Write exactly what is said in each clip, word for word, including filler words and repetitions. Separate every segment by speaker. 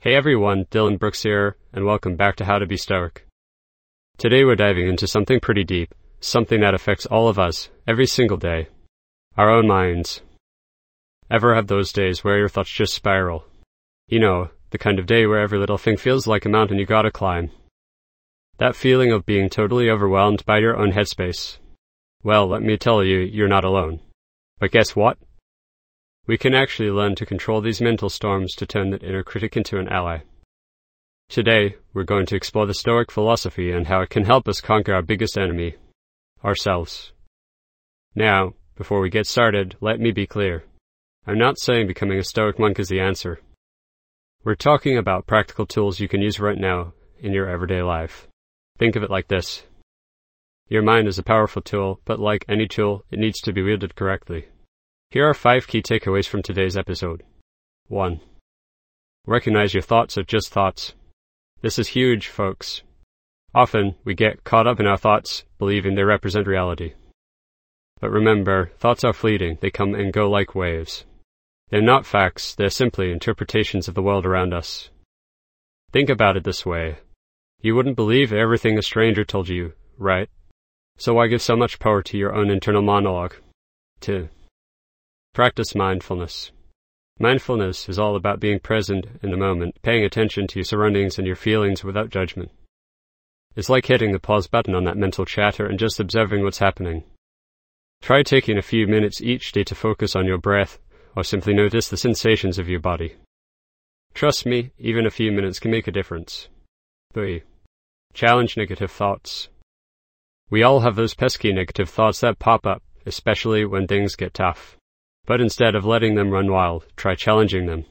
Speaker 1: Hey everyone, Dylan Brooks here, and welcome back to How to Be Stoic. Today we're diving into something pretty deep, something that affects all of us, every single day. Our own minds. Ever have those days where your thoughts just spiral? You know, the kind of day where every little thing feels like a mountain you gotta climb. That feeling of being totally overwhelmed by your own headspace. Well, let me tell you, you're not alone. But guess what? We can actually learn to control these mental storms to turn that inner critic into an ally. Today, we're going to explore the Stoic philosophy and how it can help us conquer our biggest enemy, ourselves. Now, before we get started, let me be clear. I'm not saying becoming a Stoic monk is the answer. We're talking about practical tools you can use right now in your everyday life. Think of it like this. Your mind is a powerful tool, but like any tool, it needs to be wielded correctly. Here are five key takeaways from today's episode. one. Recognize your thoughts are just thoughts. This is huge, folks. Often, we get caught up in our thoughts, believing they represent reality. But remember, thoughts are fleeting. They come and go like waves. They're not facts, they're simply interpretations of the world around us. Think about it this way. You wouldn't believe everything a stranger told you, right? So why give so much power to your own internal monologue? two. Practice mindfulness. Mindfulness is all about being present in the moment, paying attention to your surroundings and your feelings without judgment. It's like hitting the pause button on that mental chatter and just observing what's happening. Try taking a few minutes each day to focus on your breath, or simply notice the sensations of your body. Trust me, even a few minutes can make a difference. three. Challenge negative thoughts. We all have those pesky negative thoughts that pop up, especially when things get tough. But instead of letting them run wild, try challenging them.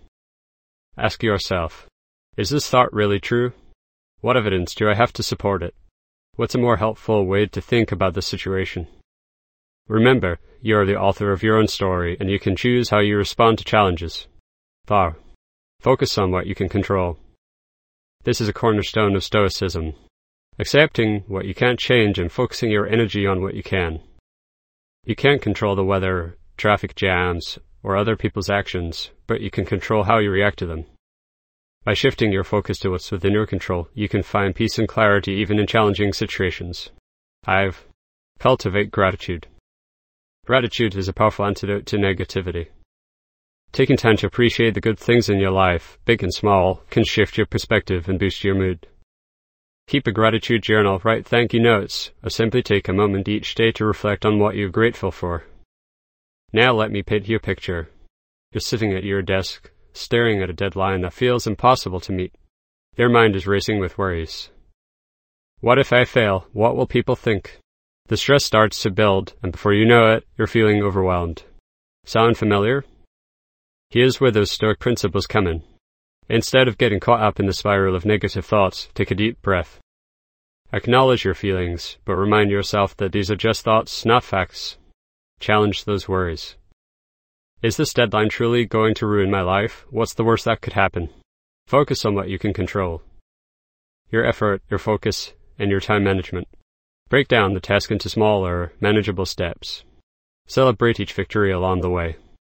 Speaker 1: Ask yourself, is this thought really true? What evidence do I have to support it? What's a more helpful way to think about the situation? Remember, you are the author of your own story, and you can choose how you respond to challenges. four. Focus on what you can control. This is a cornerstone of Stoicism. Accepting what you can't change and focusing your energy on what you can. You can't control the weather, traffic jams, or other people's actions, but you can control how you react to them. By shifting your focus to what's within your control, you can find peace and clarity even in challenging situations. five. Cultivate gratitude. Gratitude is a powerful antidote to negativity. Taking time to appreciate the good things in your life, big and small, can shift your perspective and boost your mood. Keep a gratitude journal, write thank you notes, or simply take a moment each day to reflect on what you're grateful for. Now let me paint you a picture. You're sitting at your desk, staring at a deadline that feels impossible to meet. Your mind is racing with worries. What if I fail? What will people think? The stress starts to build, and before you know it, you're feeling overwhelmed. Sound familiar? Here's where those Stoic principles come in. Instead of getting caught up in the spiral of negative thoughts, take a deep breath. Acknowledge your feelings, but remind yourself that these are just thoughts, not facts. Challenge those worries. Is this deadline truly going to ruin my life? What's the worst that could happen? Focus on what you can control. Your effort, your focus, and your time management. Break down the task into smaller, manageable steps. Celebrate each victory along the way.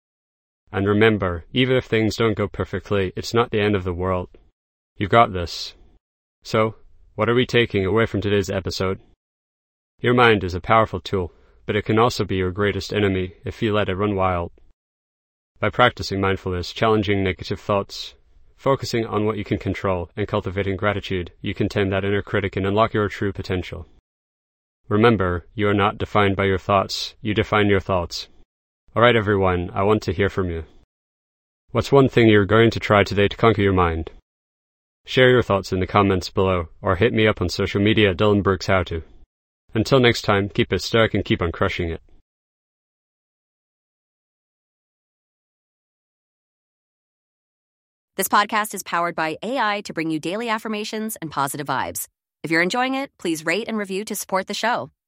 Speaker 1: And remember, even if things don't go perfectly, it's not the end of the world. You've got this. So, what are we taking away from today's episode? Your mind is a powerful tool, but it can also be your greatest enemy if you let it run wild. By practicing mindfulness, challenging negative thoughts, focusing on what you can control, and cultivating gratitude, you can tame that inner critic and unlock your true potential. Remember, you are not defined by your thoughts, you define your thoughts. Alright everyone, I want to hear from you. What's one thing you're going to try today to conquer your mind? Share your thoughts in the comments below, or hit me up on social media at Dylan Brooks How To. Until next time, keep it stoic and keep on crushing it.
Speaker 2: This podcast is powered by A I to bring you daily affirmations and positive vibes. If you're enjoying it, please rate and review to support the show.